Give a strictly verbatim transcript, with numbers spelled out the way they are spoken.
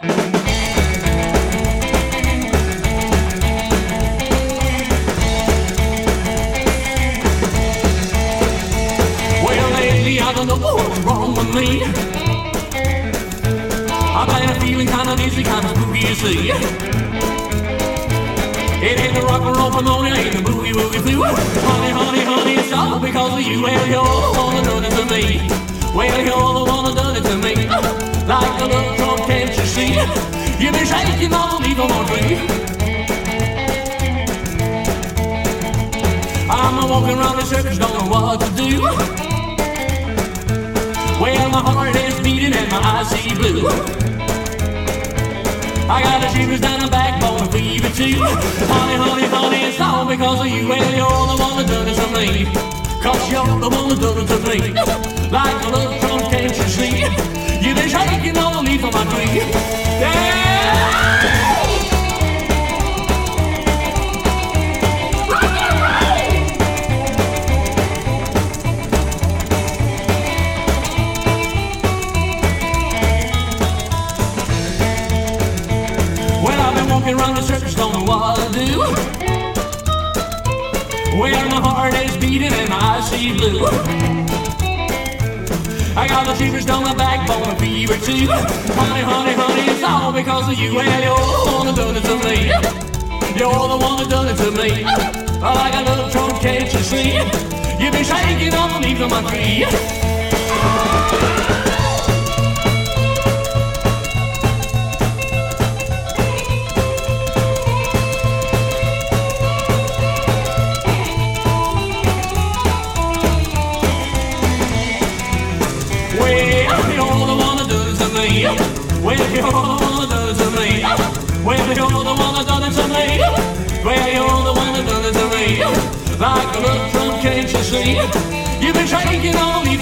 Well, lately I don't know what's wrong with me. I've been feeling kinda dizzy, kinda spooky, you see. It ain't the rock and roll from on, it ain't the boogie woogie flu. Honey, honey, honey, it's all because of you. Well, you're the one that done it to me. Well, you're the one that done it to me. Like a little drum, can't you see? You've been shaking all the leaves on my tree. I'm a walking around the circus, don't know what to do. Well, my heart is beating and my eyes see blue. I got the shivers down the backbone and fever too. Honey, honey, honey, it's all because of you. Well, you're the one that done it to me. Cause you're the one that done it to me. Like a little drum, can't you see? You've been shaking all the leaves on my tree. Yeah! Walking around the circus, don't know what to do. Well, my heart is beating and my eyes see blue. I got the shivers down my backbone and fever too. Honey, honey, honey, it's all because of you. Well, you're the one that done it to me. You're the one that done it to me. Like a little trump, can't you see? You've been shaking all the leaves on my tree. Well, you're the one that done it to me. Well, you're the one that done it to me. Well, you're the one that done it to me. Like a little drum, can't you see? You've been shaking all the